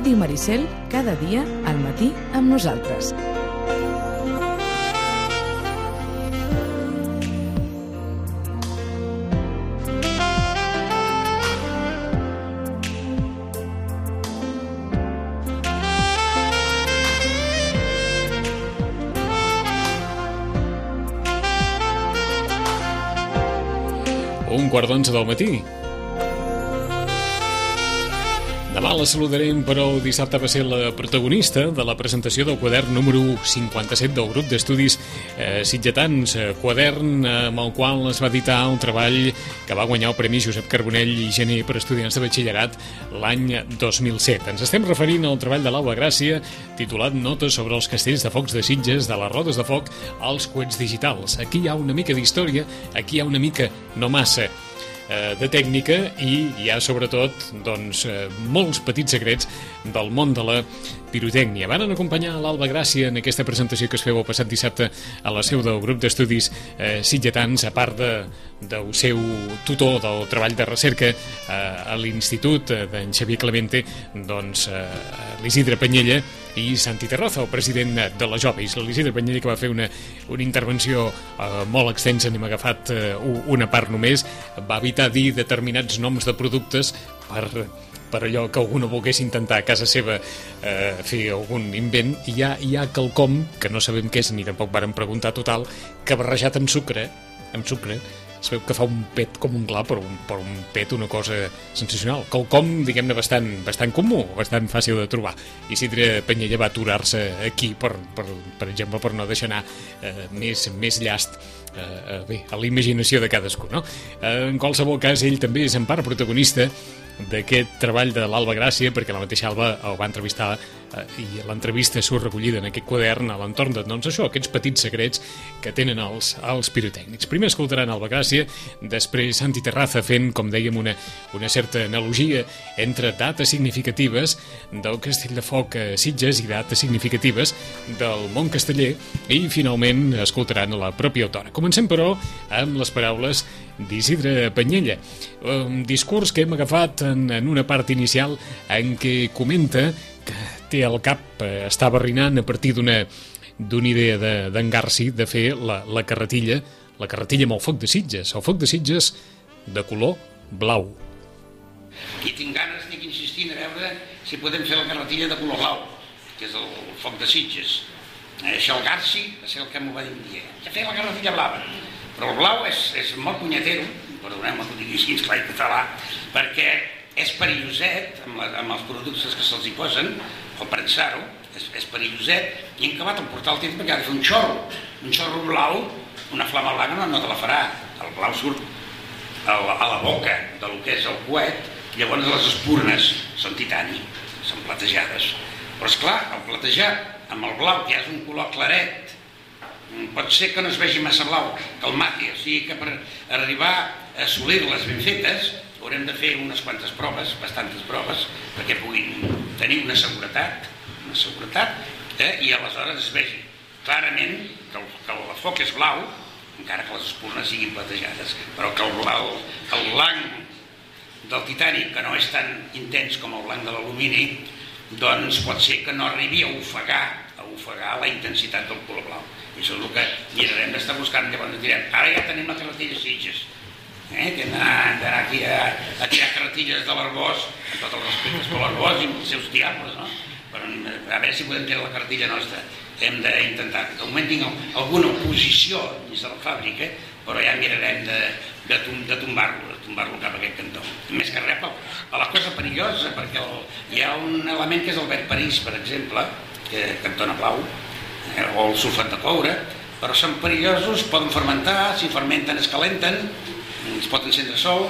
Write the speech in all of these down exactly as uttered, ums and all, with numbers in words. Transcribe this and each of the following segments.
Ràdio Maricel, cada dia al matí amb nosaltres. Un quart d'onze del matí. Demà la saludarem, però dissabte va ser la protagonista de la presentació del quadern número cinquanta-set del grup d'estudis eh, sitgetans, eh, quadern eh, amb el qual es va editar un treball que va guanyar el Premi Josep Carbonell i Gené per estudiants de batxillerat l'any dos mil set. Ens estem referint al treball de l'Alba Gràcia, titulat Notes sobre els castells de focs de Sitges, de les rodes de foc als coets digitals. Aquí hi ha una mica d'història, aquí hi ha una mica, no massa, de tècnica, i hi ha sobretot doncs, molts petits secrets del món de la pirotècnia. Van acompanyar l'Alba Gràcia en aquesta presentació que es feu el passat dissabte a la seu del grup d'estudis eh, sitgetans, a part de, del seu tutor del treball de recerca eh, a l'institut eh, d'en Xavier Clemente, doncs eh, l'Isidre Panyella i Santi Terraza, el president de la Jovis. L'Isidre Panyella, que va fer una, una intervenció eh, molt extensa, n'hem agafat eh, una part només, va evitar dir determinats noms de productes per... per allò que algú no volgués intentar a casa seva eh, fer algun invent. I hi ha, hi ha quelcom que no sabem què és, ni tampoc vàrem preguntar, total, que barrejat amb sucre, amb sucre, es veu que fa un pet com un gla, però un, però un pet una cosa sensacional. Quelcom, diguem-ne, bastant, bastant comú, bastant fàcil de trobar. Isidre Panyella va aturar-se aquí, per, per, per exemple, per no deixar anar eh, més, més llast eh, bé, a la imaginació de cadascú, no? Eh, en qualsevol cas, ell també és en part protagonista d'aquest treball de l'Alba Gràcia, perquè la mateixa Alba el va entrevistar eh, i l'entrevista surt recollida en aquest quadern a l'entorn de, doncs això, aquests petits secrets que tenen els, els pirotècnics. Primer escoltaran Alba Gràcia, després Santi Terraza fent, com dèiem, una, una certa analogia entre dates significatives del Castell de Foc a Sitges i dates significatives del món casteller, i finalment escoltaran la pròpia autora. Comencem, però, amb les paraules d'Isidre Panyella. Un discurs que hem agafat en, en una part inicial en què comenta que té al cap, eh, està barrinant a partir d'una d'una idea d'en de, Garci de fer la, la carretilla, la carretilla amb el foc de Sitges, el foc de Sitges de color blau. I tinc ganes, estic insistint a veure si podem fer la carretilla de color blau, que és el, el foc de Sitges. Això el Garci va ser el que m'ho va dir un dia, ja fer la carretilla blava. Però el blau és, és molt punyetero, perdoneu-me que ho digui així, esclar, en català, perquè és perilloset, amb, la, amb els productes que se'ls hi posen, el prensar-ho, és, és perilloset, i hem acabat el portar el temps perquè ha de fer un xorro. Un xorro blau, una flama blanca no, no te la farà. El blau surt a la, a la boca del que és el coet, i llavors les espurnes són titani, són platejades. Però esclar, el platejat amb el blau, que ja és un color claret, pot ser que no es vegi massa blau, que el mati, o sigui que per arribar a assolir-les ben fetes haurem de fer unes quantes proves, bastantes proves, perquè puguin tenir una seguretat, una seguretat, eh? I aleshores es vegi clarament que el, que el foc és blau, encara que les espurnes siguin platejades, però que el blau, el blanc del titani, que no és tan intens com el blanc de l'alumini, doncs pot ser que no arribi a ofegar, a ofegar la intensitat del color blau. I això és el que mirarem d'estar buscant, llavors direm, ara ja tenim la carretilla Sitges, eh? que hem d'anar aquí a, a tirar carretilles de l'Arbós, amb tots els respectes per l'Arbós i els seus diables, no? Però a veure si podem tirar la carretilla nostra, hem d'intentar. De moment tinc alguna oposició dins de la fàbrica, però ja mirarem de, de, de tombar-lo, de tombar-lo cap a aquest cantó. Més que res, a la cosa perillosa, perquè el, hi ha un element que és el verd París, per exemple, que cantona blau, o el sulfat de coure, però són perillosos, poden fermentar, si fermenten es calenten, es pot encendre sol,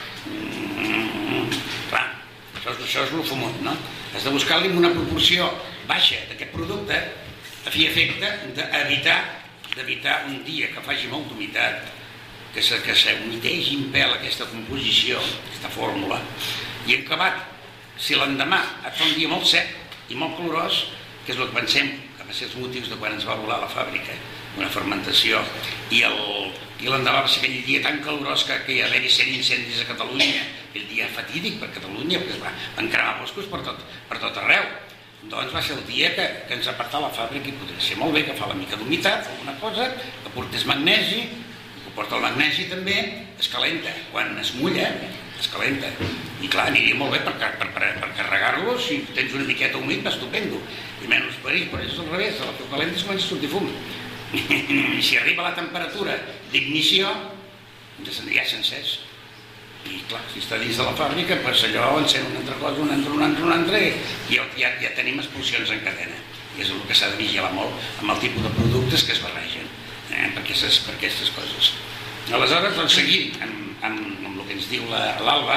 mm, clar, això és, això és el fumut, no? Has de buscar-li una proporció baixa d'aquest producte a fi efecte d'evitar d'evitar un dia que faci molta humitat, que s'humitegi en pèl aquesta composició, aquesta fórmula, i en acabat, si l'endemà et fa un dia molt sec i molt calorós, que és el que pensem que va ser els motius de quan ens va volar la fàbrica, una fermentació, i l'endemà va ser aquell dia tan calorós que hi va haver cent incendis a Catalunya, aquell dia fatídic per Catalunya, perquè es van cremar boscos per tot arreu. Doncs va ser el dia que ens apartà la fàbrica i podria ser molt bé que fa la mica d'humitat, alguna cosa, que portés magnesi, que porta el magnesi també, es calenta. Quan es mulla, es calenta. I clar, aniria molt bé per carregar-lo, si tens una miqueta humit, va estupendo. I menys perill, però és al revés, el que calentes comença a sortir fum. I si arriba a la temperatura d'ignició, ens encendria sencers. I clar, si està dins de la fàbrica, doncs allò encén una altra cosa, una altra, una altra, una altra, i ja tenim explosions en cadena. I és el que s'ha de vigilar molt amb el tipus de productes que es barregen per aquestes coses. Aleshores, doncs, seguint amb el que ens diu l'Alba,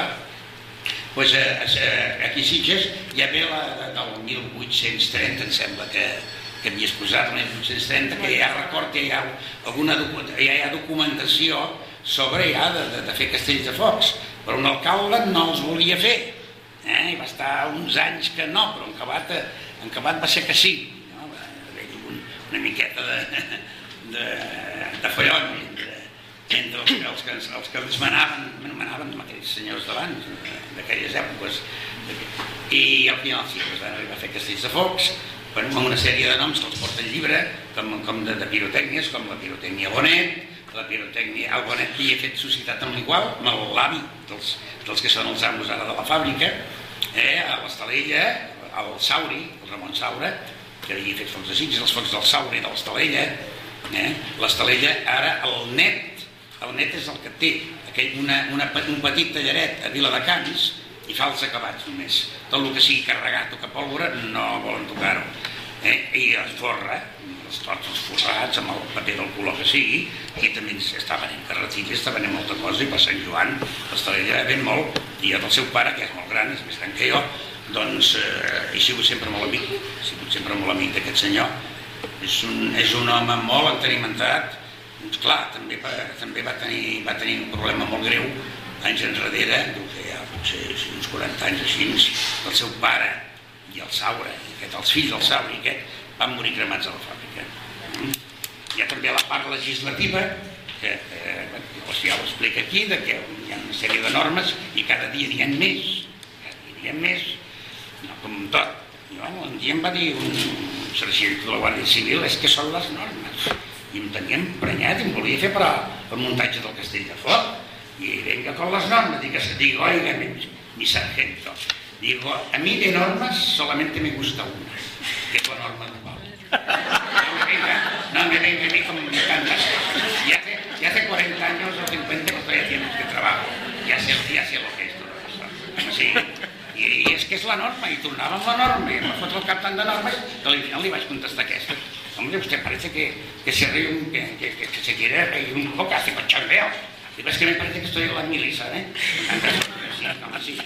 aquí a Sitges ja ve del mil vuit-cents trenta, em sembla que havia exposat, el mil vuit-cents trenta, que ja record que ja hi ha documentació sobre ja de fer castells de focs, però un alcalde no els volia fer, i va estar uns anys que no, però en acabat va ser que sí. Va haver una miqueta de fallon entre els que ens manaven, m'anomenaven aquells senyors d'abans, d'aquelles èpoques, i al final sí, van arribar a fer castells de focs, amb una sèrie de noms que els porta el llibre, com de pirotècnies, com la pirotècnia Bonet, la pirotècnia, el Bonet havia fet societat amb l'Igual, amb l'avi dels que són els amos ara de la fàbrica, a l'Estalella, el Sauri, el Ramon Saura, que havia fet focs de Sitges, els focs del Sauri i de l'Estalella. L'Estalella, ara el Net, el Net és el que té un petit tallaret a Viladecans i fa els acabats només. Tot el que sigui carregat o que pólvora no volen tocar-ho. I es forra, els torts forrats amb el paper del color que sigui, i també està venent carretilles, està venent molta cosa, i per Sant Joan l'Estalella ven molt, i el seu pare, que és molt gran, és més gran que jo, doncs he sigut sempre molt amic, he sigut sempre molt amic d'aquest senyor. És un home molt entenimentat, clar, també va tenir un problema molt greu anys enrere, que ja potser uns quaranta anys així, el seu pare i el Saura, els fills del Saura i aquest, van morir cremats a la fàbrica. Hi ha també la part legislativa, que ja ho explica aquí, que hi ha una sèrie de normes i cada dia n'hi ha més, cada dia n'hi ha més, com tot. Un dia em va dir un sergent de la Guàrdia Civil, és que són les normes, i em tenia emprenyat i em volia fer per al muntatge del Castell de Foc, y venga con las normas, digo, oiga, mi sargento, digo, a mí de normas solamente me gusta una, que es la norma normal. No me venga, no me venga a mí como me encantan las cosas. Ya hace, ya hace cuarenta años o cincuenta que estoy haciendo este trabajo, ya sé, ya sé lo que es todo eso. Sí, i és que és la norma, i tornava amb la norma, i em va fotre el cap tant de normes, que al final li vaig contestar aquesta. Hombre, usted parece que, que se ríe, un, que, que, que se quiere reír un poco, hace cachondeo. Digo, es que me parece que estoy en la mili, ¿sabes? Sí, home, sí.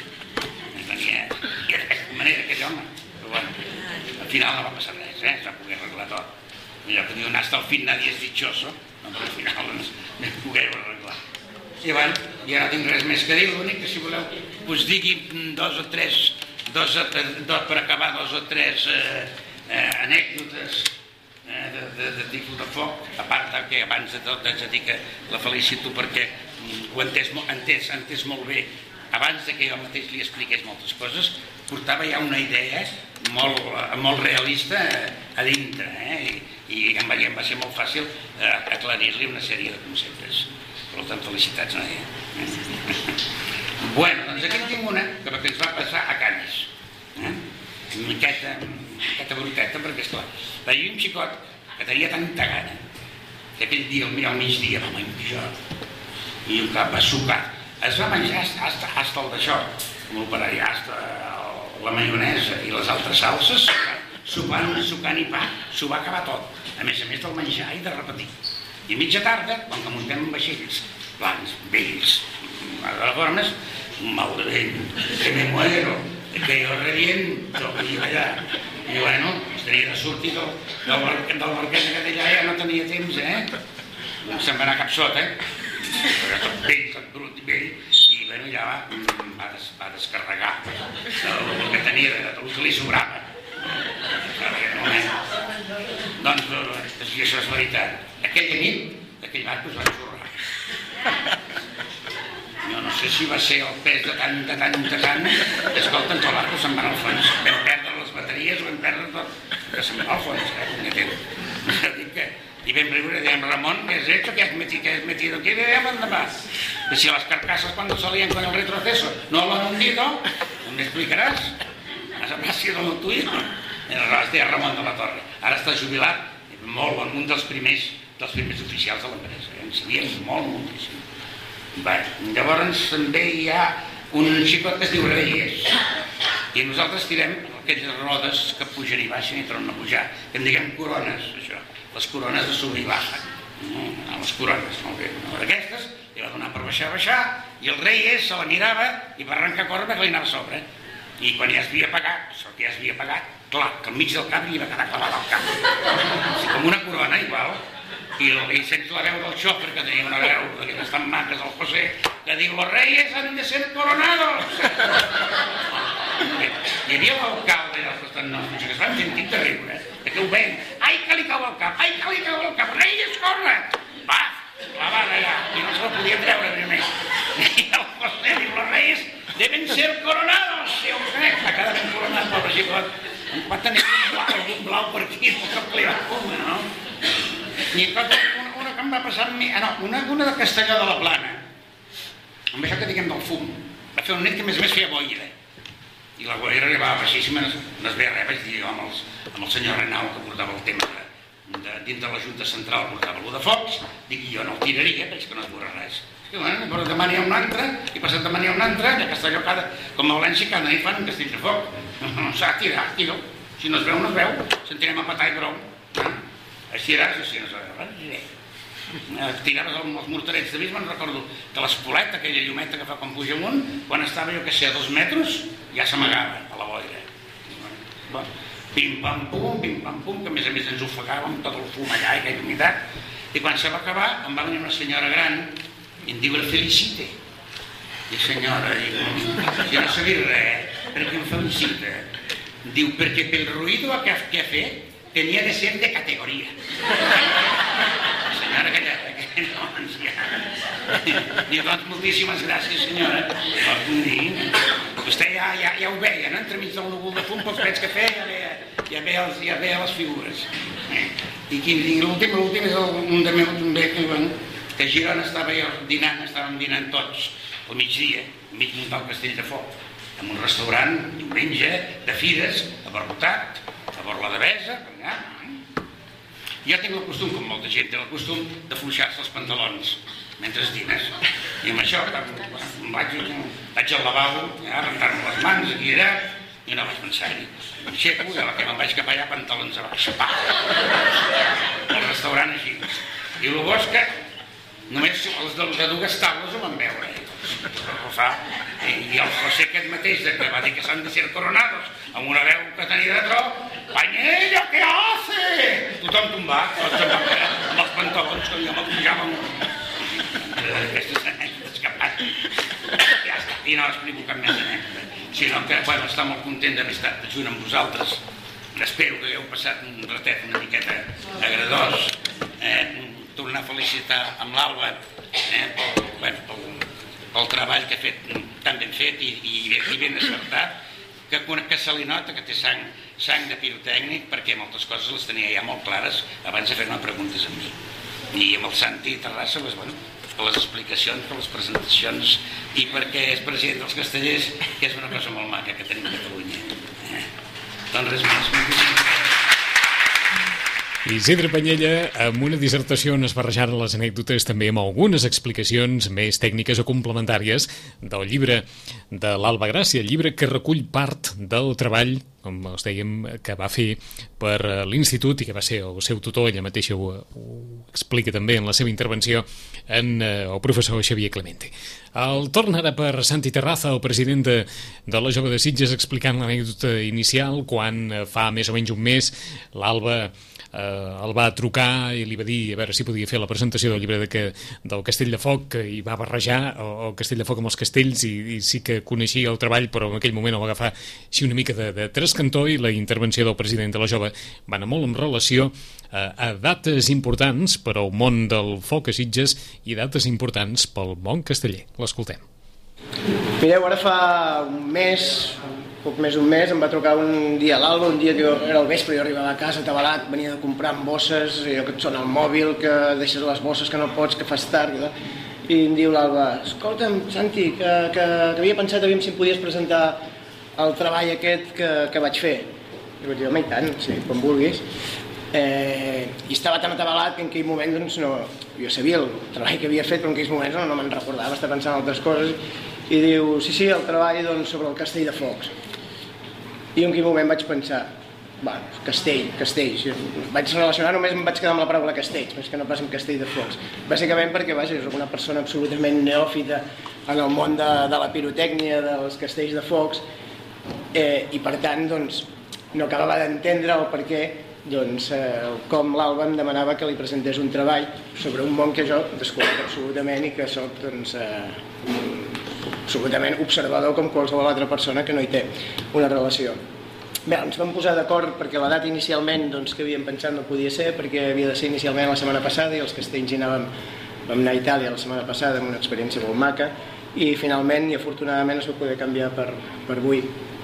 I d'aquesta manera, aquell home. Però bueno, al final no va passar res, eh? Es va poder arreglar tot. Allò que diuen, hasta el fin nadie es dichoso, no, però al final doncs vam poder-ho arreglar. I bueno, ja no tinc res més que dir, l'únic que si voleu us digui dos o tres, dos o, dos, per acabar, dos o tres eh, eh, anècdotes eh, de, de, de tipus de foc, a part que abans de tot haig de dir que la felicito perquè ho ha entès, entès, entès molt bé, abans de que jo mateix li expliqués moltes coses, portava ja una idea molt, molt realista a dintre, eh? I, i em va ser molt fàcil eh, aclarir-li una sèrie de conceptes. Per tant, felicitats, noia. Bueno, doncs aquí en tinc una que ens va passar a Canes. Una miqueta, miqueta bruteta, perquè esclar, va dir un xicot que tenia tanta gana que aquell dia, al migdia, va menjar i un cap va sucar. Es va menjar hasta el d'això, com l'operari, hasta la maionesa i les altres salses, sopant, sucant i pa, s'ho va acabar tot. A més a més del menjar i de repetir. I a mitja tarda, quan que muntem en vaixells blancs, vells, de formes, mal de vent, que me muero, que jo reviento, i allà. I bueno, tenia de sortir del, del, del barquet que d'allà ja no tenia temps, eh? No se'n va anar cap sota, eh? Però tot vell, tot brut i vell, i bueno, ja va, va, des, va descarregar el que tenia, el que li sobrava. Doncs, si això és veritat, aquella nit, aquell barco es va ensorrar. Jo no sé si va ser el pes de tant, de tant, de tant, escolta, en tot l'arco se'n van al fons. Vam perdre les bateries, vam perdre tot, que se'n va al fons, eh? Y ven primero de Ramón, ¿qué has hecho? ¿Qué has metido? ¿Qué has metido? ¿Qué le llaman más? Pues si las carcasas cuando salían con el retroceso no lo han hundido, ¿me explicaràs? Ha sido lo tuyo. Es deia Ramon de la Torre. Ara està jubilat, molt bon, un dels primers, dels primers oficials de l'empresa. En sabíem molt, moltíssim. Bé, llavors també hi ha un xicot que es diu Reyes. I nosaltres tirem aquelles rodes que pugen i baixen i tornen a pujar, que en diguem corones, això. Les corones de sub i baixa. No, les corones, molt bé. Una d'aquestes li va donar per baixar, baixar, i el Reyes se la mirava i va arrencar a córrer perquè li anava a sobre. I quan ja es havia pagat, això que ja es havia pagat, clar, que al mig del cap li va quedar clavat al cap. Sí, com una corona, igual. I, i sents la veu del xòfer, que tenia una veu d'aquestes tan maques, el José, que diu, los reyes han de ser coronados. Hi havia l'alcalde dels estanòfics, que es van sentir de riure, eh? Que ho veien, ai, que li cau el cap, ai, que li cau el cap, reyes, corre! Va, clavada ja, i no se la podia treure, primer. I el José diu, los reyes deben ser coronados, si ho crec, va quedar ben coronat, pobre xicot. Va tenir un blau, un blau per aquí, el cap que li va fumar, no? I una, una que em va passar amb mi, ah, no, una, una de Castelló de la Plana, amb això que diguem del fum, va fer un net que a més a més feia boira, i la boira arribava baixíssima, no es veia res, vaig dir amb, els, amb el senyor Renau, que portava el tema de, de, dins de la Junta Central, portava allò de focs, dic, jo no el tiraria, veig que no es veurà res. I bueno, però demà n'hi ha un altre, i passat demà n'hi ha un altre, i a Castelló, cada, com a València, cada nit fan un castell de foc. No s'ha de tirar, tira. Si no es veu, no es veu, sentirem a petar i prou. Així era, si no es veu res. Tiraves els morterets de mi, me'n recordo que l'espoleta, aquella llumeta que fa quan puja amunt, quan estava, jo que sé, a dos metres, ja s'amagava a la boira. Bueno, pim-pam-pum, pim-pam-pum, que a més a més ens ofegàvem tot el fum allà i aquella humitat. I quan se va acabar, em va venir una senyora gran i em diu, el felicite. I senyora, jo no sabia res, perquè em felicita. Diu, perquè pel ruïdo que ha fet, tenia de ser de categoria. Senyora, que ja... No, anciana. Diu, doncs, moltíssimes gràcies, senyora. Vostè ja, ja, ja ho veia, no? Entremig del núvol de fum, pels pets que feia, ja veia, ja veia, els, ja veia les figures. I l'últim, l'últim és el, un de meus, un bé que, bueno, que a Girona estava jo dinant, estàvem dinant tots, al migdia, al mig muntar el castell de foc, en un restaurant, diumenge, de fires, abarrotat, a bord la Devesa, allà. Jo tinc el costum, com molta gent, té el costum de fluixar-se els pantalons mentre dines. I amb això, em vaig, vaig al lavabo, a rentar-me les mans, aquí allà, i no vaig pensar-hi. M'aixeco, i a la que me'n vaig cap allà, pantalons a baix. Pa! El restaurant així. I el bo és que només els de dues taules ho van veure. I el José aquest mateix, que va dir que s'han de ser coronados, amb una veu que tenia de tro, Pañello, què hace? Tothom tombat, tots amb els pantalons que jo me'l pujava amb aquestes anècdotes que passen. Ja està, i no explico cap més anècdota, sinó que, bueno, està molt content d'haver estat junt amb vosaltres. Espero que hagueu passat un ratet una miqueta agradós. Tornar a felicitar amb l'Alba pel treball que ha fet tan ben fet i ben acertat, que se li nota que té sang de pirotècnic, perquè moltes coses les tenia ja molt clares abans de fer-me preguntes a mi. I amb el Santi Terrassa, per les explicacions, per les presentacions i perquè és president dels Castellers, que és una cosa molt maca que tenim a Catalunya. Doncs res més, moltíssimes gràcies. Isidre Pañella, amb una dissertació on es barrejaren les anècdotes, també amb algunes explicacions més tècniques o complementàries del llibre de l'Alba Gràcia, el llibre que recull part del treball, com us dèiem, que va fer per l'Institut i que va ser el seu tutor, ella mateixa ho, ho explica també en la seva intervenció, en eh, el professor Xavier Clemente. El torn ara per Santi Terraza, el president de, de la Jove de Sitges, explicant l'anècdota inicial, quan eh, fa més o menys un mes l'Alba Uh, el va trucar i li va dir a veure si podia fer la presentació del llibre de que, del Castell de Foc, que hi va barrejar el, el Castell de Foc amb els castells i, i sí que coneixia el treball, però en aquell moment el va agafar així una mica de, de Francesc Cantó i la intervenció del president de la Jove van a molt en relació a, a dates importants per al món del folk a Sitges i dates importants pel món casteller. L'escoltem. Mireu, ara fa un mes, poc més d'un mes, em va trucar un dia a l'Alba, un dia que jo, era al vespre, jo arribava a casa atabalat, venia de comprar amb bosses, allò que et sona el mòbil, que deixes les bosses, que no pots, que fas tard, i em diu l'Alba, escolta'm, Santi, que, que, que havia pensat aviam si em podies presentar el treball aquest que, que vaig fer. I vaig dir, home, i tant, sí, com vulguis. Eh, I estava tan atabalat que en aquell moment, doncs, no, jo sabia el treball que havia fet, però en aquells moments no, no me'n recordava, estava pensant en altres coses, i diu, sí, sí, el treball doncs, sobre el castell de focs. I en aquell moment vaig pensar, bueno, castell, castells, vaig relacionar, només em vaig quedar amb la paraula castells, més que no pas amb castell de focs. Bàsicament perquè, vaja, soc una persona absolutament neòfita en el món de, de la pirotècnia, dels castells de focs, eh, i per tant, doncs, no acabava d'entendre el per què, doncs, eh, com l'Alba em demanava que li presentés un treball sobre un món que jo desconec absolutament i que soc, doncs, eh, absolutament observador com qualsevol altra persona que no hi té una relació. Bé, ens vam posar d'acord perquè la data inicialment doncs, que havíem pensat no podia ser, perquè havia de ser inicialment la setmana passada i els castells hi anàvem, vam anar a Itàlia la setmana passada amb una experiència molt maca i finalment i afortunadament es va poder canviar per, per avui.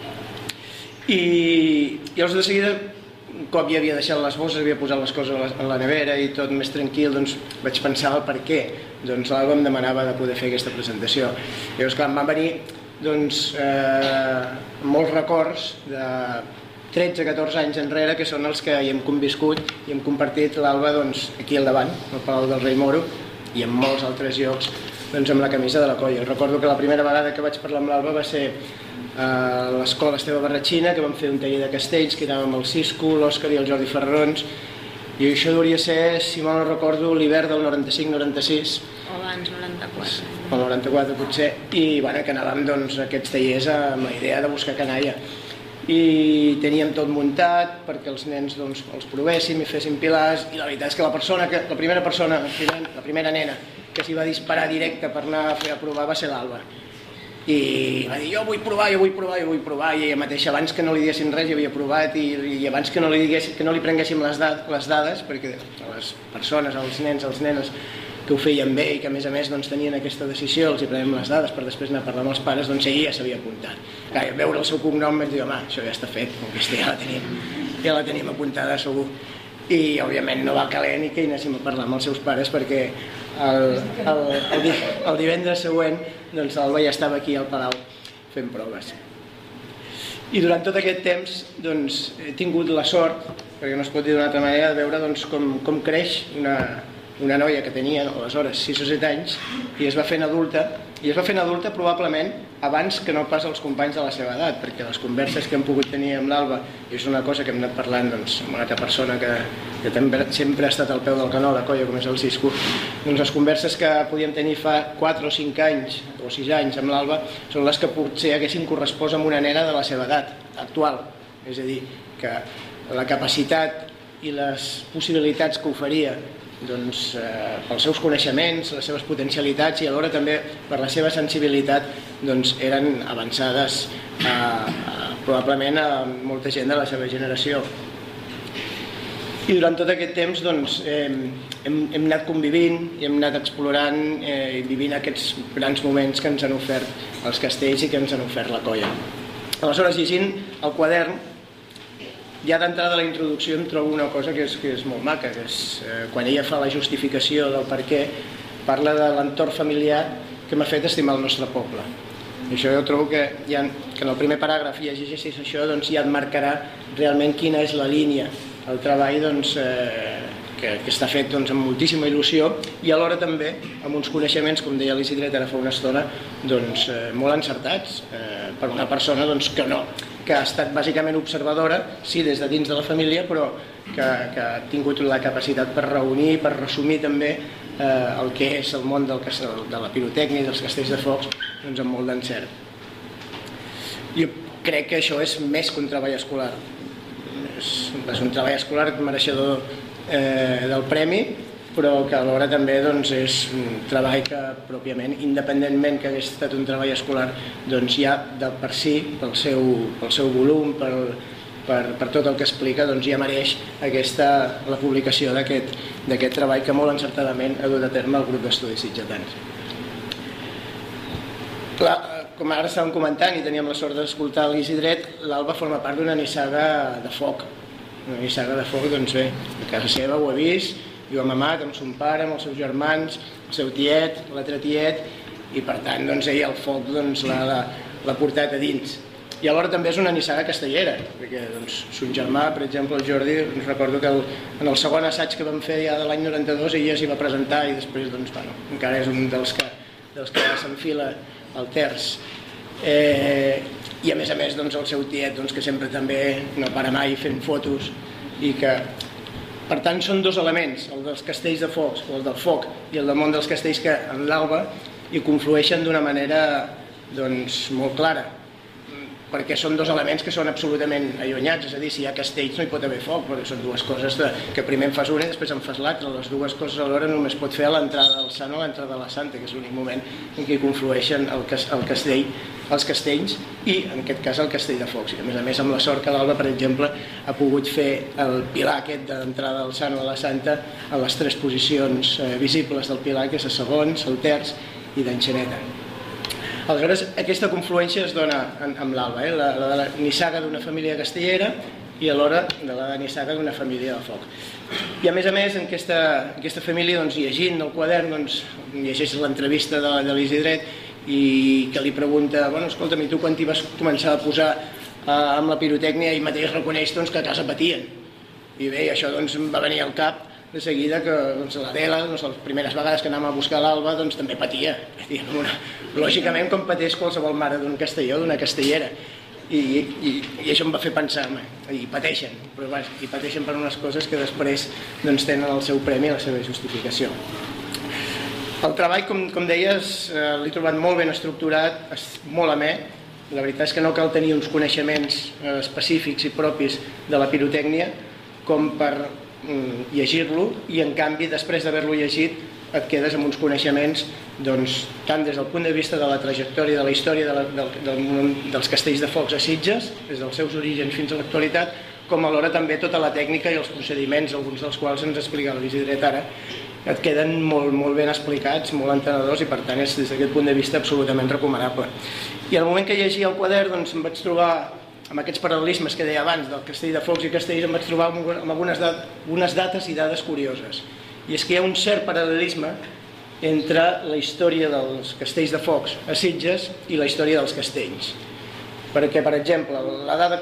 I llavors de seguida, un cop ja havia deixat les bosses, havia posat les coses en la nevera i tot més tranquil, doncs vaig pensar el per què. Doncs l'Alba em demanava de poder fer aquesta presentació. Llavors, clar, em van venir doncs, eh, molts records de tretze a catorze anys enrere, que són els que hi hem conviscut i hem compartit l'Alba doncs, aquí al davant, al Palau del Rei Moro, i en molts altres llocs doncs, amb la camisa de la colla. Recordo que la primera vegada que vaig parlar amb l'Alba va ser a l'escola Esteve Barratxina, que vam fer un taller de castells, que anàvem el Cisco, l'Òscar i el Jordi Ferrarons, i això hauria ser, si mal no recordo, l'hivern del noranta-cinc noranta-sis. O abans, noranta-quatre. O noranta-quatre potser, i bueno, que anàvem doncs, a aquests tallers amb la idea de buscar canalla. I teníem tot muntat perquè els nens doncs, els provéssim i féssim pilars, i la veritat és que la persona, que, la primera persona, la primera nena que s'hi va disparar directe per anar a fer a provar va ser l'Alba. I va dir, jo vull provar, jo vull provar, jo vull provar, i ella mateixa, abans que no li diguessin res, ja havia provat, i, i abans que no li, diguessin, que no li prenguéssim les, da les dades, perquè les persones, els nens, els nenes que ho feien bé i que a més a més doncs, tenien aquesta decisió, els hi prenem les dades per després anar a parlar amb els pares, doncs ella ja s'havia apuntat. Clar, veure el seu cognom vaig dir, home, això ja està fet, aquesta ja la tenim, ja la tenim apuntada segur. I òbviament no va caler ni que hi anéssim a parlar amb els seus pares perquè el, el, el, el divendres següent doncs l'Alba ja estava aquí al Palau fent proves. I durant tot aquest temps doncs, he tingut la sort, perquè no es pot dir d'una altra manera, de veure doncs, com, com creix una, una noia que tenia aleshores sis o set anys i es va fent adulta, i es va fent adulta probablement abans que no pas els companys de la seva edat, perquè les converses que hem pogut tenir amb l'Alba, i és una cosa que hem anat parlant doncs, amb una altra persona que, que també sempre ha estat al peu del canó a la colla, com és el Cisco, doncs les converses que podíem tenir fa quatre o cinc anys o sis anys amb l'Alba són les que potser haguessin correspost amb una nena de la seva edat actual, és a dir, que la capacitat i les possibilitats que oferia doncs, eh, pels seus coneixements, les seves potencialitats i alhora també per la seva sensibilitat doncs, eren avançades eh, eh, probablement a molta gent de la seva generació. I durant tot aquest temps doncs, eh, hem, hem anat convivint i hem anat explorant eh, i vivint aquests grans moments que ens han ofert els castells i que ens han ofert la colla. Aleshores, llegint el quadern, ja d'entrada de la introducció em trobo una cosa que és, que és molt maca, que és eh, quan ella fa la justificació del per què, parla de l'entorn familiar que m'ha fet estimar el nostre poble. I això jo trobo que, ja, que en el primer paràgraf ja llegeixis això doncs ja et marcarà realment quina és la línia, el treball doncs, eh, que, que està fet doncs, amb moltíssima il·lusió i alhora també amb uns coneixements, com deia l'Isidret ara fa una estona, doncs, eh, molt encertats eh, per una persona doncs, que no, que ha estat bàsicament observadora, sí, des de dins de la família, però que, que ha tingut la capacitat per reunir, per resumir també eh, el que és el món del, de la pirotècnia i dels castells de focs doncs, amb molt d'encert. Jo crec que això és més que un treball escolar. És, és un treball escolar mereixedor eh, del premi però que alhora també doncs, és un treball que pròpiament, independentment que hagués estat un treball escolar, doncs ja de per si, pel seu, pel seu volum, per, per, per tot el que explica, doncs ja mereix aquesta, la publicació d'aquest treball que molt encertadament ha dut a terme el grup d'estudis sitgetans. Clar, com ara estàvem comentant i teníem la sort d'escoltar l'Isidret, l'Alba forma part d'una nissaga de foc. Una nissaga de foc, doncs bé, a casa seva ho he vist, jo amb mamat, amb son pare, amb els seus germans, el seu tiet, l'altre tiet, i per tant doncs, ell el foc doncs, l'ha portat a dins. I alhora també és una nissaga castellera, perquè doncs, son germà, per exemple, el Jordi, doncs, recordo que el, en el segon assaig que vam fer ja de l'any noranta-dos ell ja s'hi va presentar i després doncs, bueno, encara és un dels que, dels que s'enfila al terç. Eh, I a més a més doncs, el seu tiet, doncs, que sempre també no para mai fent fotos i que per tant, són dos elements, el dels castells de foc, el del foc i el del món dels castells que en l'Alba hi conflueixen d'una manera doncs, molt clara, perquè són dos elements que són absolutament allunyats, és a dir, si hi ha castells no hi pot haver foc, perquè són dues coses de, que primer en fas una i després en fas l'altra, les dues coses alhora només pot fer a l'entrada del sant o a l'entrada de la santa, que és l'únic moment en què hi conflueixen el, el castell, els castells i, en aquest cas, el castell de focs. I a més a més, amb la sort que l'Alba, per exemple, ha pogut fer el pilar aquest d'entrada del sant o de la santa a les tres posicions eh, visibles del pilar, que és el segon, el terç i d'enxaneta. Aleshores, aquesta confluència es dona amb l'Alba, eh? la, la de la nissaga d'una família castellera i alhora de la de nissaga d'una família de foc. I a més a més, en aquesta, aquesta família, doncs, llegint el quadern, doncs, llegeix l'entrevista de, de l'Isidret i que li pregunta, bueno, escolta'm, i tu quan t'hi vas començar a posar eh, amb la pirotècnia i mateix reconeix doncs, que a casa patien. I bé, això doncs, em va venir al cap de seguida que doncs, l'Adela, doncs, les primeres vegades que anàvem a buscar l'Alba, doncs, també patia. patia una... Lògicament, com pateix qualsevol mare d'un castelló, d'una castellera. I, i, i això em va fer pensar, i pateixen, però va, i pateixen per unes coses que després doncs, tenen el seu premi i la seva justificació. El treball, com, com deies, eh, l'he trobat molt ben estructurat, molt amè. La veritat és que no cal tenir uns coneixements eh, específics i propis de la pirotècnia com per mm, llegir-lo i, en canvi, després d'haver-lo llegit, et quedes amb uns coneixements doncs, tant des del punt de vista de la trajectòria, de la història de la, del, del, dels castells de focs a Sitges, des dels seus orígens fins a l'actualitat, com alhora també tota la tècnica i els procediments, alguns dels quals ens explicava l'Isidret ara, et queden molt, molt ben explicats, molt entenedors i per tant és des d'aquest punt de vista absolutament recomanable. I al moment que llegia el quadern doncs, em vaig trobar amb aquests paral·lelismes que deia abans del castell de focs i castells, em vaig trobar amb algunes dat unes dates i dades curioses. I és que hi ha un cert paral·lelisme entre la història dels castells de focs a Sitges i la història dels castells. Perquè, per exemple, la dada,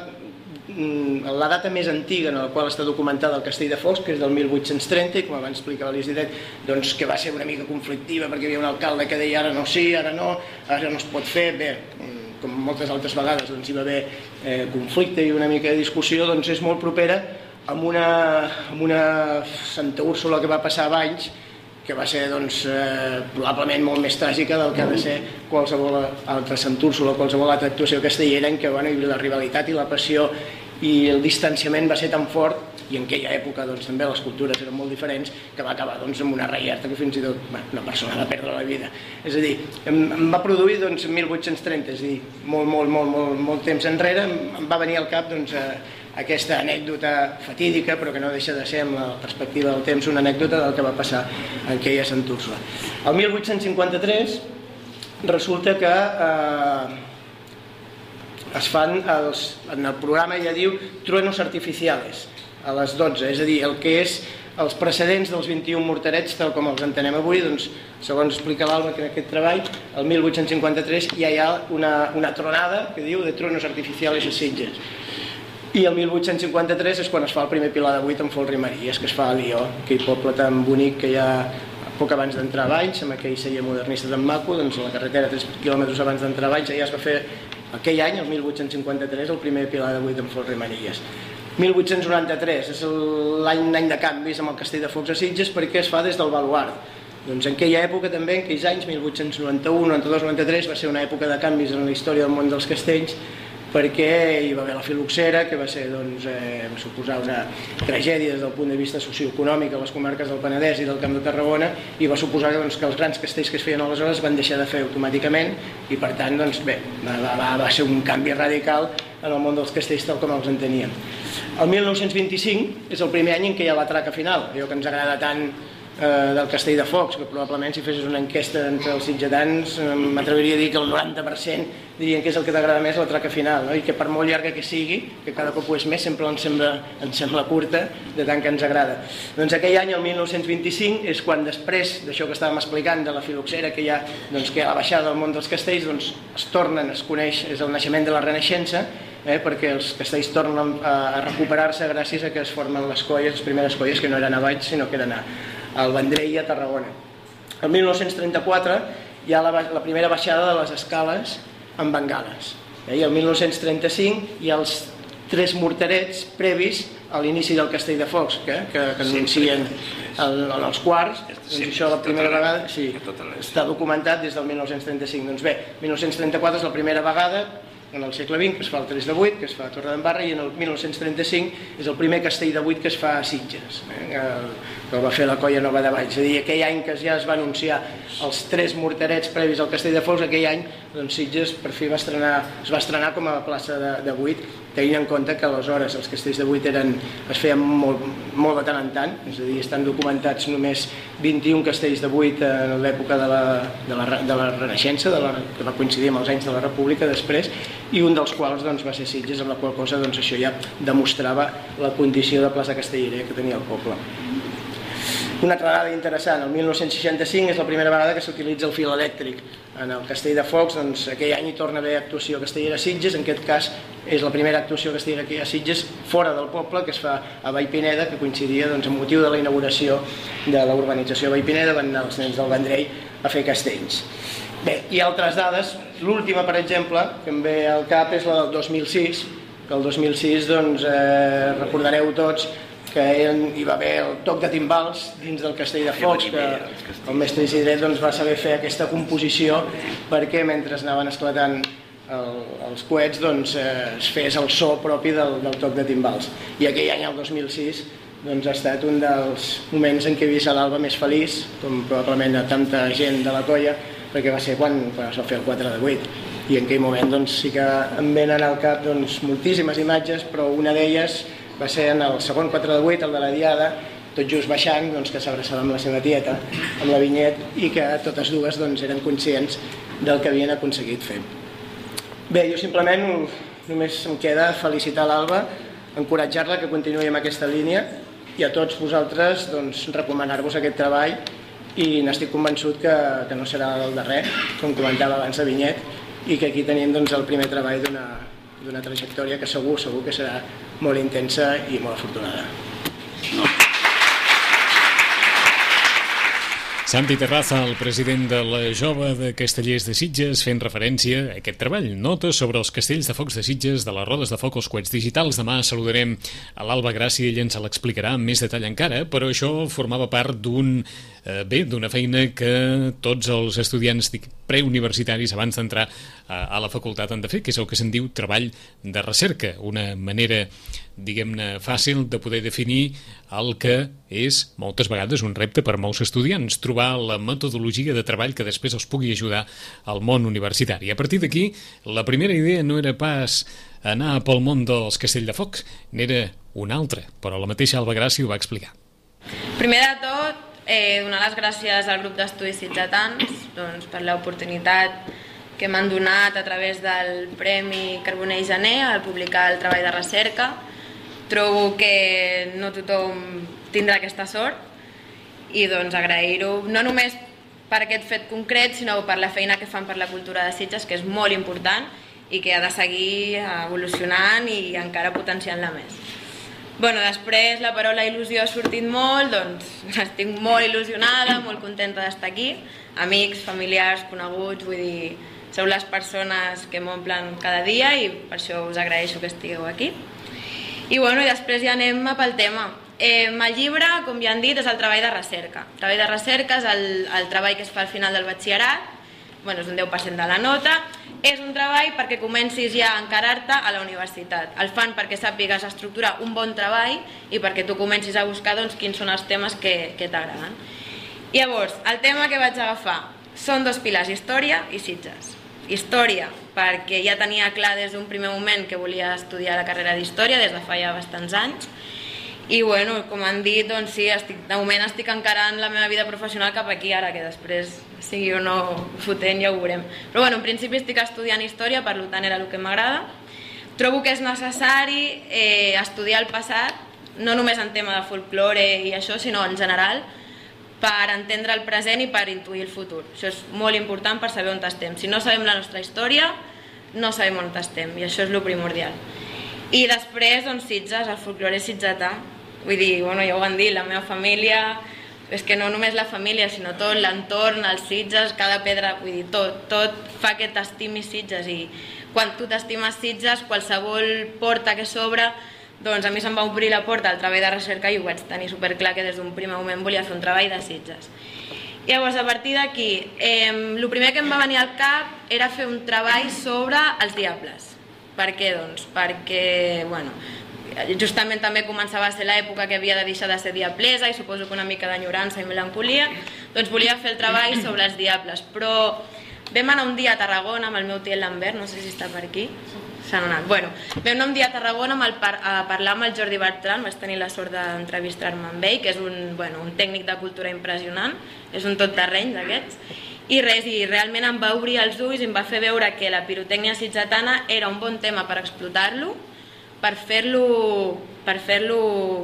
la data més antiga en la qual està documentada el castell de focs, que és del mil vuit-cents trenta, i com abans explicava l'Isidret, doncs que va ser una mica conflictiva perquè hi havia un alcalde que deia ara no sí, ara no, ara no es pot fer. Bé, com moltes altres vegades doncs, hi va haver eh, conflicte i una mica de discussió, doncs és molt propera amb una, amb una Santa Úrsula que va passar a Valls, que va ser doncs, eh, probablement molt més tràgica del que ha de ser qualsevol altra Santa Úrsula o qualsevol altra actuació castellera, en què bueno, la rivalitat i la passió i el distanciament va ser tan fort, i en aquella època doncs, també les cultures eren molt diferents, que va acabar doncs, amb una reierta que fins i tot bueno, una persona va perdre la vida. És a dir, em, em va produir doncs, mil vuit-cents trenta, és a dir, molt, molt, molt, molt, molt temps enrere, em, em va venir al cap doncs, eh, aquesta anècdota fatídica, però que no deixa de ser, amb la perspectiva del temps, una anècdota del que va passar en aquella Sant Úrsula. El mil vuit-cents cinquanta-tres resulta que eh, es fan, els, en el programa ja diu, truenos artificiales, a les dotze, és a dir, el que és els precedents dels vint-i-un morterets, tal com els entenem avui, doncs, segons explica l'Alba que en aquest treball, el mil vuit-cents cinquanta-tres ja hi ha una, una tronada que diu de truenos artificiales a Sitges. I el mil vuit-cents cinquanta-tres és quan es fa el primer pilar de vuit amb folrimeries, que es fa a Lió, aquell poble tan bonic que hi ha poc abans d'entrar a Valls, amb aquell celler modernista tan maco, doncs a la carretera tres quilòmetres abans d'entrar a Valls, ja es va fer aquell any, el mil vuit-cents cinquanta-tres, el primer pilar de vuit amb folrimeries. mil vuit-cents noranta-tres és l'any any de canvis amb el castell de focs a Sitges, perquè es fa des del baluard. Doncs en aquella època també, en aquells anys, mil vuit-cents noranta-u, noranta-dos, noranta-tres, va ser una època de canvis en la història del món dels castells, perquè hi va haver la filoxera, que va ser, doncs, eh, va suposar una tragèdia des del punt de vista socioeconòmic a les comarques del Penedès i del Camp de Tarragona, i va suposar doncs, que els grans castells que es feien aleshores van deixar de fer automàticament, i per tant, doncs, bé, va, va, va ser un canvi radical en el món dels castells tal com els enteníem. El mil nou-cents vint-i-cinc és el primer any en què hi ha la traca final, allò que ens agrada tant eh, del Castell de Focs, que probablement si fessis una enquesta entre els sitgetans m'atreviria a dir que el noranta per cent dirien que és el que t'agrada més, la traca final, no? I que per molt llarga que sigui, que cada cop ho és més, sempre ens sembla, ens sembla curta de tant que ens agrada. Doncs aquell any, el mil nou-cents vint-i-cinc, és quan després d'això que estàvem explicant, de la filoxera que hi ha, doncs, que hi ha la baixada del món dels castells, doncs es tornen, es coneix, és el naixement de la Renaixença, eh, perquè els castells tornen a, a recuperar-se gràcies a que es formen les colles, les primeres colles que no eren a Valls, sinó que eren a, al Vendrell i a Tarragona. El mil nou-cents trenta-quatre hi ha la, la primera baixada de les escales amb bengales. I el mil nou-cents trenta-cinc hi ha els tres morterets previs a l'inici del Castell de Focs, que, que, que anuncien el, els quarts. Doncs això la primera vegada sí, està documentat des del mil nou-cents trenta-cinc. Doncs bé, mil nou-cents trenta-quatre és la primera vegada en el segle vint, que es fa el tres de vuit, que es fa a Torredembarra, i en el mil nou-cents trenta-cinc és el primer castell de vuit que es fa a Sitges, eh, que el va fer la Colla Nova de Valls. És a dir, aquell any que ja es va anunciar els tres morterets previs al Castell de Focs, aquell any doncs, Sitges per fi va estrenar, es va estrenar com a plaça de, de vuit, tenint en compte que aleshores els castells de vuit eren, es feien molt, molt de tant en tant, és a dir, estan documentats només vint-i-un castells de vuit en l'època de, la, de, la, de la Renaixença, de la, que va coincidir amb els anys de la República després, i un dels quals doncs, va ser Sitges, amb la qual cosa doncs, això ja demostrava la condició de plaça castellera que tenia el poble. Una altra dada interessant, el mil nou-cents seixanta-cinc és la primera vegada que s'utilitza el fil elèctric. En el Castell de Focs, doncs, aquell any hi torna a haver actuació castellera a Sitges, en aquest cas és la primera actuació castellera que hi ha a Sitges fora del poble, que es fa a Vallpineda, que coincidia doncs, amb motiu de la inauguració de la urbanització de Vallpineda, van anar els nens del Vendrell a fer castells. Bé, i altres dades, l'última, per exemple, que em ve al cap és la del dos mil sis, que el dos mil sis, doncs, eh, recordareu tots, que hi va haver el toc de timbals dins del Castell de Focs, que el mestre Isidret doncs, va saber fer aquesta composició perquè mentre anaven esclatant el, els coets doncs, eh, es fes el so propi del, del toc de timbals. I aquell any, el dos mil sis, doncs, ha estat un dels moments en què he vist a l'Alba més feliç, com probablement a tanta gent de la colla, perquè va ser quan, quan es va fer el quatre de vuit. I en aquell moment doncs, sí que em venen al cap doncs, moltíssimes imatges, però una d'elles va ser en el segon quatre de vuit, el de la Diada, tot just baixant, doncs, que s'abraçava amb la seva tieta, amb la Vinyet, i que totes dues doncs, eren conscients del que havien aconseguit fer. Bé, jo simplement només em queda felicitar l'Alba, encoratjar-la que continuï amb aquesta línia, i a tots vosaltres doncs, recomanar-vos aquest treball, i n'estic convençut que, que no serà el darrer, com comentava abans la Vinyet, i que aquí tenim doncs, el primer treball d'una d'una trajectòria que segur, segur que serà molt intensa i molt afortunada. No. Santi Terraza, el president de la Jove de Castellers de Sitges, fent referència a aquest treball. Notes sobre els castells de focs de Sitges, de les rodes de foc als coets digitals. Demà saludarem a l'Alba Gràcia, ella ens l'explicarà amb més detall encara, però això formava part d'un eh, bé, d'una feina que tots els estudiants preuniversitaris abans d'entrar a, a la facultat han de fer, que és el que se'n diu treball de recerca, una manera diguem-ne fàcil de poder definir el que és moltes vegades un repte per molts estudiants, trobar la metodologia de treball que després els pugui ajudar al món universitari. A partir d'aquí, la primera idea no era pas anar pel món dels Castell de Focs, n'era una altra, però la mateixa Alba Gràcia ho va explicar. Primer de tot, eh, donar les gràcies al grup d'estudis sitgetans doncs, per l'oportunitat que m'han donat a través del Premi Carbonell Gener al publicar el treball de recerca. Trobo que no tothom tindrà aquesta sort i doncs agrair-ho no només per aquest fet concret, sinó per la feina que fan per la cultura de Sitges, que és molt important i que ha de seguir evolucionant i encara potenciant-la més. Bueno, després la paraula il·lusió ha sortit molt, doncs estic molt il·lusionada, molt contenta d'estar aquí, amics, familiars, coneguts, vull dir, sou les persones que m'omplen cada dia i per això us agraeixo que estigueu aquí. I, bueno, i després ja anem pel tema. Eh, el llibre, com ja han dit, és el treball de recerca. El treball de recerca és el, el treball que es fa al final del batxillerat, bueno, és un deu per cent de la nota, és un treball perquè comencis ja a encarar-te a la universitat. El fan perquè sàpigues estructurar un bon treball i perquè tu comencis a buscar doncs, quins són els temes que, que t'agraden. Llavors, el tema que vaig agafar són dos pilars, història i Sitges. Història, perquè ja tenia clar des d'un primer moment que volia estudiar la carrera d'història des de fa ja bastants anys. I bueno, com han dit, doncs sí, estic, de moment estic encarant la meva vida professional cap aquí, ara que després sigui o no fotent ja ho veurem. Però bueno, en principi estic estudiant història, per tant era el que m'agrada. Trobo que és necessari eh, estudiar el passat, no només en tema de folklore i això, sinó en general, per entendre el present i per intuir el futur. Això és molt important per saber on estem. Si no sabem la nostra història, no sabem on estem, i això és el primordial. I després, doncs, Sitges, el folklore sitgetà. Vull dir, bueno, ja ho van dir, la meva família, és que no només la família, sinó tot l'entorn, els Sitges, cada pedra, vull dir, tot, tot fa que t'estimis Sitges, i quan tu t'estimes Sitges, qualsevol porta que s'obre, doncs a mi se'm va obrir la porta al treball de recerca i ho vaig tenir superclar que des d'un primer moment volia fer un treball de Sitges. Llavors, a partir d'aquí, eh, el primer que em va venir al cap era fer un treball sobre els diables. Per què? Doncs perquè, bueno, justament també començava a ser l'època que havia de deixar de ser diablesa i suposo que una mica d'enyorança i melancolia, doncs volia fer el treball sobre els diables, però vam anar un dia a Tarragona amb el meu tiet Lambert, no sé si està per aquí, s'han anat. Bueno, vam anar un dia a Tarragona amb el par a parlar amb el Jordi Bertran, vaig tenir la sort d'entrevistar-me amb ell, que és un, bueno, un tècnic de cultura impressionant, és un tot terreny d'aquests, i res, i realment em va obrir els ulls i em va fer veure que la pirotècnia sitgetana era un bon tema per explotar-lo, per fer-lo per fer-lo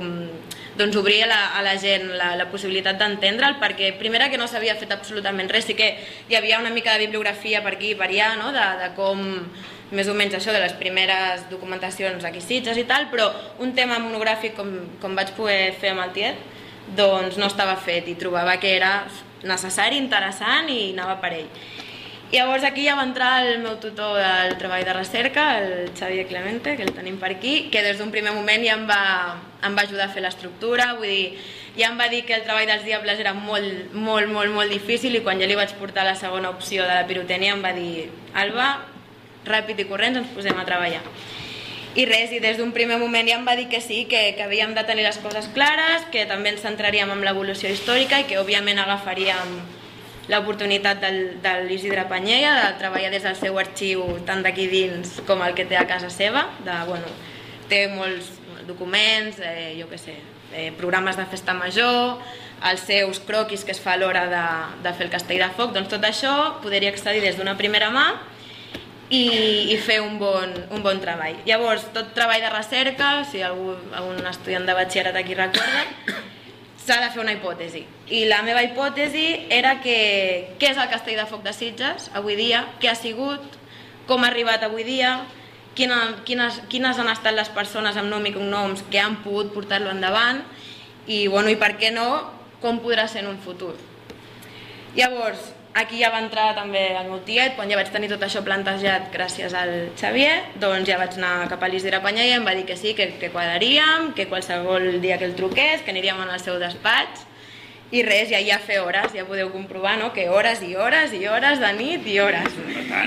doncs obrir a la, a la gent la, la possibilitat d'entendre'l, perquè primera que no s'havia fet absolutament res, sí que hi havia una mica de bibliografia per aquí i per allà, no? de, de com més o menys això de les primeres documentacions aquí Sitges i tal, però un tema monogràfic com, com vaig poder fer amb el tiet, doncs no estava fet i trobava que era necessari, interessant i anava per ell. Llavors aquí ja va entrar el meu tutor del treball de recerca, el Xavier Clemente, que el tenim per aquí, que des d'un primer moment ja em va, em va ajudar a fer l'estructura, vull dir, ja em va dir que el treball dels diables era molt, molt, molt, molt difícil i quan ja li vaig portar la segona opció de la pirotènia em va dir Alba, ràpid i corrents, ens posem a treballar. I res, i des d'un primer moment ja em va dir que sí, que, que havíem de tenir les coses clares, que també ens centraríem en l'evolució històrica i que òbviament agafaríem l'oportunitat del, de l'Isidre Panyella de treballar des del seu arxiu tant d'aquí dins com el que té a casa seva, de, bueno, té molts documents, eh, jo què sé, eh, programes de festa major, els seus croquis que es fa a l'hora de, de fer el castell de foc, doncs tot això podria accedir des d'una primera mà i, i fer un bon, un bon treball. Llavors, tot treball de recerca, si algú, algun estudiant de batxillerat aquí recorda, s'ha de fer una hipòtesi. I la meva hipòtesi era que què és el castell de foc de Sitges avui dia, què ha sigut, com ha arribat avui dia, quina, quines, quines han estat les persones amb nom i cognoms que han pogut portar-lo endavant i, bueno, i per què no, com podrà ser en un futur. Llavors, aquí ja va entrar també el meu tiet, quan ja vaig tenir tot això plantejat gràcies al Xavier, doncs ja vaig anar cap a l'Isidre Panyella i em va dir que sí, que, que quadraríem, que qualsevol dia que el truqués, que aniríem al seu despatx, i res, ja hi ha fer hores, ja podeu comprovar, no?, que hores i hores i hores de nit i hores.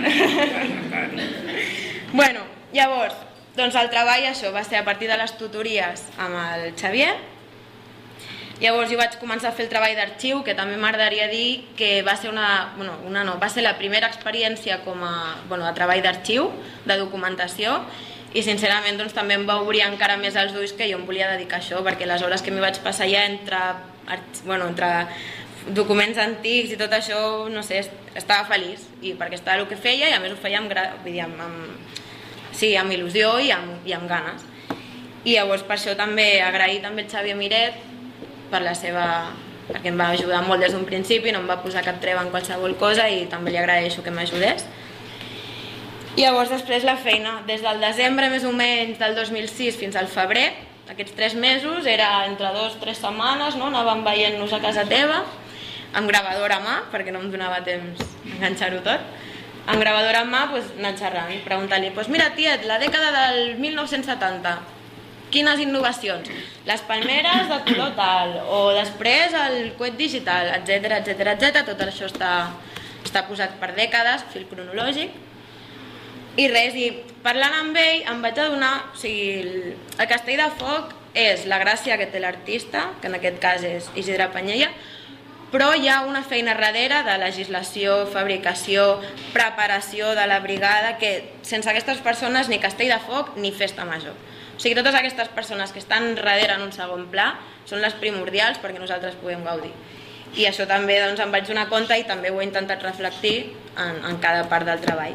Bueno, llavors, doncs el treball això va ser a partir de les tutories amb el Xavier. Llavors jo vaig començar a fer el treball d'arxiu, que també m'agradaria dir que va ser una, bueno, una no, va ser la primera experiència com a, bueno, de treball d'arxiu, de documentació, i sincerament doncs, també em va obrir encara més els ulls que jo em volia dedicar a això, perquè les hores que m'hi vaig passar ja entre, bueno, entre documents antics i tot això, no sé, estava feliç, i perquè estava el que feia i a més ho feia amb, vull dir, amb, amb, sí, amb il·lusió i amb, i amb ganes. I llavors per això també agrair també el Xavier Miret, per la seva, perquè em va ajudar molt des d'un principi, no em va posar cap treva en qualsevol cosa i també li agraeixo que m'ajudés. I llavors després la feina, des del desembre més o menys del dos mil sis fins al febrer, aquests tres mesos, era entre dos o tres setmanes, no? Anàvem veient-nos a casa teva, amb gravadora a mà, perquè no em donava temps d'enganxar-ho tot, amb gravadora a mà, doncs, anar xerrant, preguntant-li, doncs mira tiet, la dècada del mil nou-cents setanta, quines innovacions? Les palmeres de color tal, o després el coet digital, etcètera, etcètera, etcètera. Tot això està, està posat per dècades, fil cronològic. I res, i parlant amb ell em vaig adonar, o sigui, el, el Castell de Foc és la gràcia que té l'artista, que en aquest cas és Isidre Panyella, però hi ha una feina darrere de legislació, fabricació, preparació de la brigada, que sense aquestes persones ni Castell de Foc ni Festa Major. O sigui, totes aquestes persones que estan darrere en un segon pla són les primordials perquè nosaltres puguem gaudir. I això també doncs, em vaig donar compte i també ho he intentat reflectir en, en cada part del treball.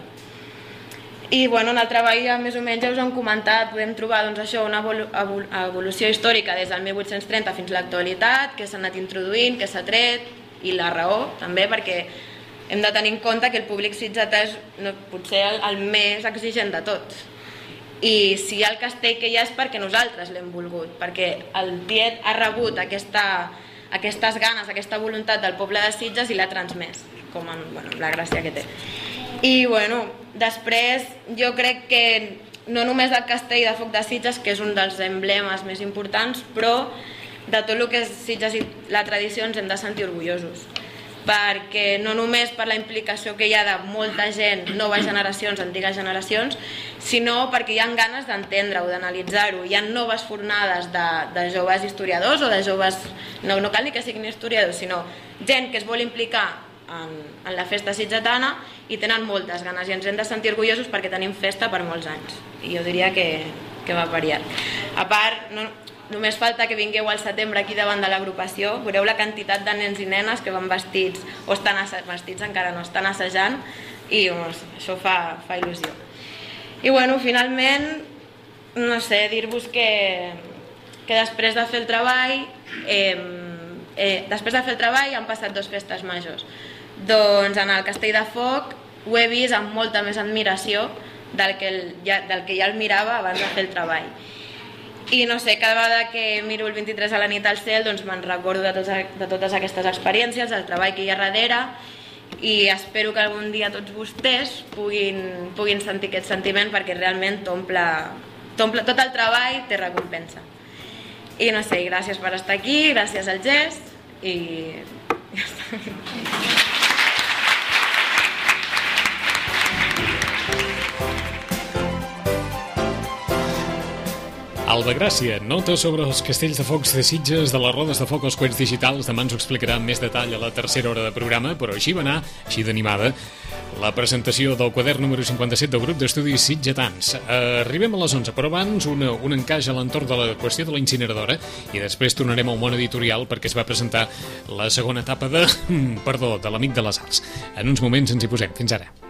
I bueno, en el treball ja més o menys ja us hem comentat, podem trobar doncs, això, una evolu evolució històrica des del mil vuit-cents trenta fins a l'actualitat, que s'ha anat introduint, que s'ha tret, i la raó també, perquè hem de tenir en compte que el públic sitgetà és no, potser el, el més exigent de tots. I si hi ha el castell que hi ha és perquè nosaltres l'hem volgut, perquè el Tiet ha rebut aquesta, aquestes ganes, aquesta voluntat del poble de Sitges i l'ha transmès, com en, bueno, la gràcia que té. I bueno, després jo crec que no només el Castell de Foc de Sitges, que és un dels emblemes més importants, però de tot el que és Sitges i la tradició ens hem de sentir orgullosos, perquè no només per la implicació que hi ha de molta gent, noves generacions, antigues generacions, sinó perquè hi ha ganes d'entendre-ho, d'analitzar-ho. Hi ha noves fornades de, de joves historiadors o de joves, no, no cal ni que siguin historiadors, sinó gent que es vol implicar en, en la festa sitgetana i tenen moltes ganes i ens hem de sentir orgullosos perquè tenim festa per molts anys i jo diria que, que va variar. A part, no, només falta que vingueu al setembre aquí davant de l'agrupació, veureu la quantitat de nens i nenes que van vestits o estan vestits, encara no estan assajant i doncs, això fa, fa il·lusió. I bueno, finalment, no sé, dir-vos que, que després de fer el treball eh, eh, després de fer el treball han passat dos festes majors. Doncs en el Castell de Foc ho he vist amb molta més admiració del que, el, ja, del que ja el mirava abans de fer el treball. I no sé, cada vegada que miro el vint-i-tres a la nit al cel doncs me'n recordo de, tots, de totes aquestes experiències, del treball que hi ha darrere i espero que algun dia tots vostès puguin, puguin sentir aquest sentiment perquè realment t'omple, t'omple, tot el treball té recompensa. I no sé, gràcies per estar aquí, gràcies al gest i ja està. Alba Gràcia, nota sobre els castells de focs de Sitges, de les rodes de foc als coets digitals. Demà ens ho explicarà amb més detall a la tercera hora de programa, però així va anar, així d'animada, la presentació del quadern número cinquanta-set del grup d'estudis sitgetans. Arribem a les onze, però abans una, un encaix a l'entorn de la qüestió de la incineradora i després tornarem al món editorial perquè es va presentar la segona etapa de, perdó, de l'Amic de les Arts. En uns moments ens hi posem. Fins ara.